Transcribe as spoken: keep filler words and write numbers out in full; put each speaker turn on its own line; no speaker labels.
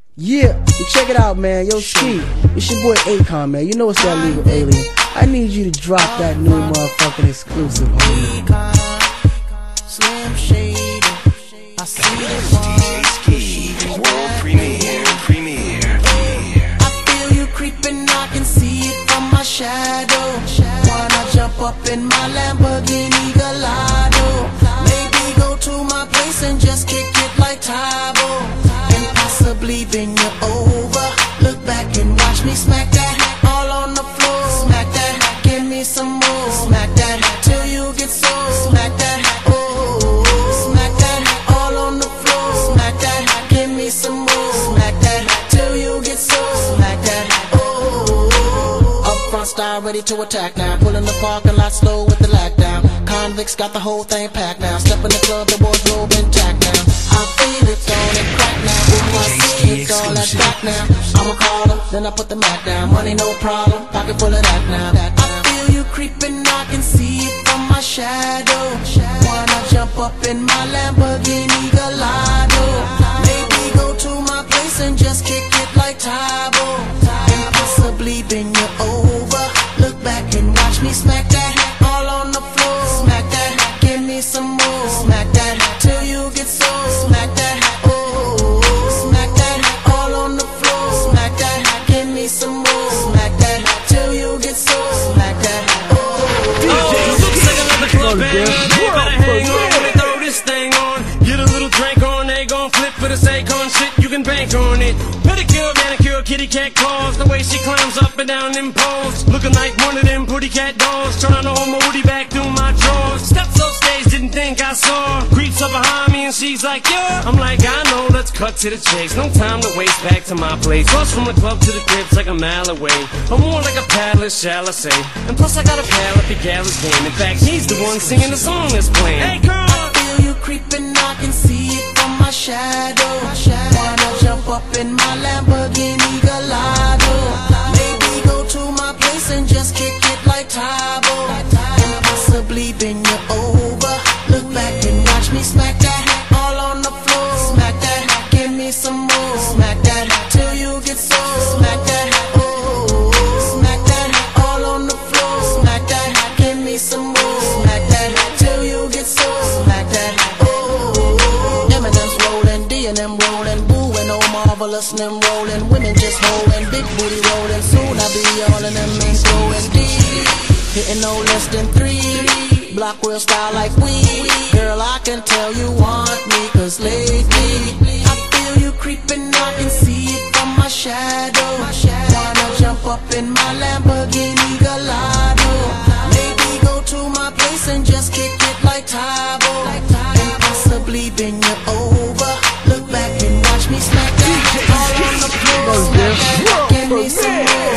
Yeah, and check it out, man. Yo, Ski, it's your boy Akon, man. You know it's that legal alien. I need you to drop that new motherfucking exclusive, homie.
Slim Shady, I see
That's D J Ski, world premiere, premiere, premiere.
I feel you creeping, I can see it from my shadow. Wanna jump up in my Lamborghini Gallardo? Maybe go to my place and just kick it like Tybo, and possibly bend you over. Look back and watch me smack that all on the floor. Smack that, give me some more. Smack that till you get so. Smack that, oh. Smack that all on the floor. Smack that, give me some more. Smack that till you get so. Smack that, oh. Up front style ready to attack now. Pulling the parking lot slow with the lockdown. Convicts got the whole thing packed now. Step in the club, the wardrobe intact now. I feel it on and crack now. Ooh, I see it's all that back now. I'ma call them, then I put the Mac down. Money no problem, pocket full of that now. I feel you creeping, I can see it from my shadow. Wanna jump up in my Lamborghini Gallardo? Maybe go to my place and just kick it like Tybo, and possibly bend you over. Look back and watch me smack that all on the floor. Smack that, give me some more. Smack that till you get so. Smack that, oh. Smack that all on the floor. Smack that, give me some more. Smack that till you get so. Smack that, oh.
Looks like another club banger. They better hang on when they throw this thing on. Get a little drink on, they gon' flip for the Akon shit. You can bank on it. Pedicure, manicure, kitty cat claws. The way she climbs up and down them poles, looking like one of them pretty cat dolls. Trying to hold my woody back through my drawers. Steps off stage, didn't think I saw. Creeps up behind me and she's like, yeah. I'm like, I know, let's cut to the chase. No time to waste, back to my place. Cross from the club to the crib's like a mile away. I'm more like a paddler, shall I say. And plus I got a pal at the Gallus game. In fact, he's the one singing the song that's playing. Hey girl,
I feel you creeping, I can see it from my shadow. Wanna jump up in my Lamborghini Gallardo? Maybe go to my place and just kick it like Tybo, and possibly bend you over. Look back and watch me smack that all on the floor. Smack that, give me some more. Smack that till you get so. Smack that, oh. Smack that all on the floor. Smack that, give me some more. Smack that till you get so. Smack that, oh. Eminem's rolling, D and M rolling, Boo and oh marvelous and them rolling. Women just holding, big booty rolling. Soon I be all in them and going deep, hitting no less than three. Block real style like we. Girl, I can tell you want me, cause lately I feel you creeping, I can see it from my shadow. Wanna jump up in my Lamborghini Gallardo? Maybe go to my place and just kick it like Tybo, and possibly bend you over. Look back and watch me smack that all on the floor. Smack that, give me some more.